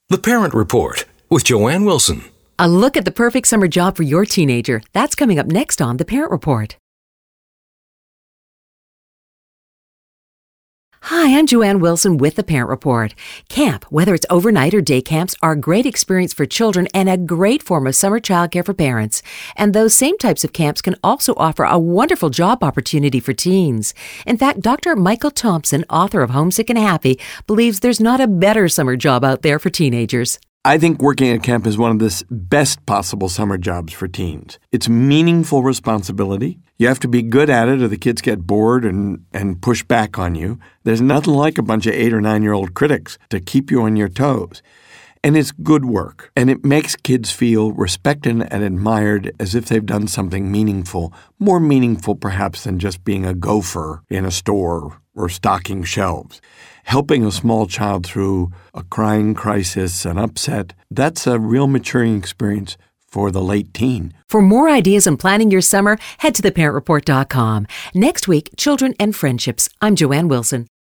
The Parent Report with Joanne Wilson. A look at the perfect summer job for your teenager. That's coming up next on The Parent Report. Hi, I'm Joanne Wilson with The Parent Report. Camp, whether it's overnight or day camps, are a great experience for children and a great form of summer childcare for parents. And those same types of camps can also offer a wonderful job opportunity for teens. In fact, Dr. Michael Thompson, author of Homesick and Happy, believes there's not a better summer job out there for teenagers. I think working at camp is one of the best possible summer jobs for teens. It's meaningful responsibility. You have to be good at it or the kids get bored and push back on you. There's nothing like a bunch of 8 or 9-year-old critics to keep you on your toes. And it's good work. And it makes kids feel respected and admired as if they've done something meaningful, more meaningful perhaps than just being a gopher in a store or stocking shelves. Helping a small child through a crying crisis, an upset, that's a real maturing experience for the late teen. For more ideas on planning your summer, head to theparentreport.com. Next week, children and friendships. I'm Joanne Wilson.